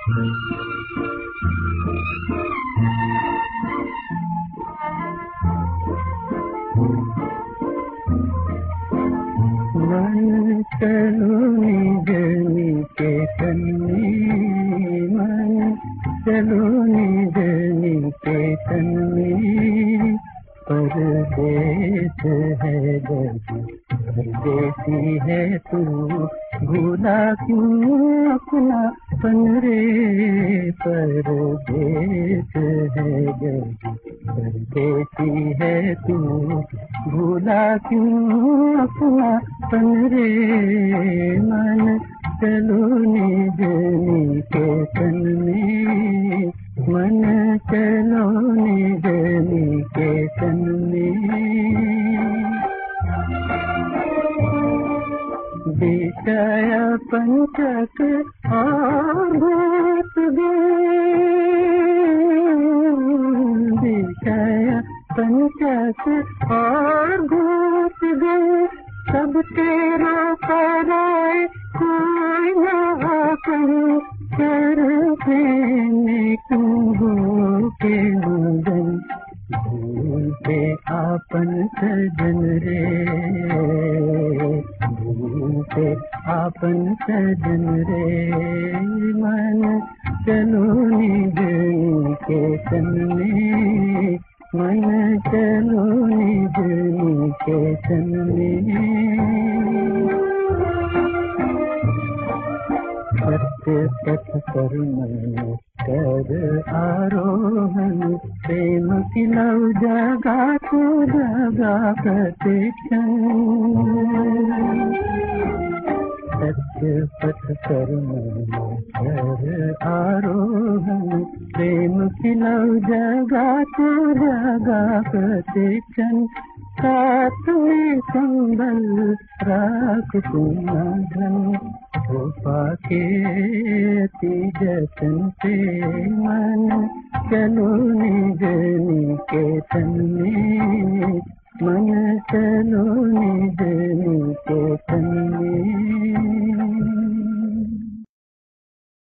मन चलो निज निकेतन में, मन चलो निज निकेतन में। परदेश है जग परदेसी है तू, भूला क्यों अपना पन रे। परदेश है जग परदेसी है तू, भूला क्यों अपना पन रे। मन चलो निज निकेतन में, मन चलो निज निकेतन में। विषय पंचक और भूत गए, विषय पंचक और भूत गए। सब तेरा पराए कोई न करे, कर देने तुम के मगन। भूलते आपन सजन रे, भूलते आपन सजन रे। मन चलो निज निकेतन में, मन चलो निज निकेतन में। सत्य पथ पर मन कर आरोहण, प्रेम की लव जगा तू जगा प्रतिक्षण। सत्य पथ पर मन कर आरोहण, प्रेम की लव जगा तू जगा प्रतिक्षण। साथ में संबल राख तू धन, पाके जतन से। मन चलो निज निकेतन में, मन चलो निज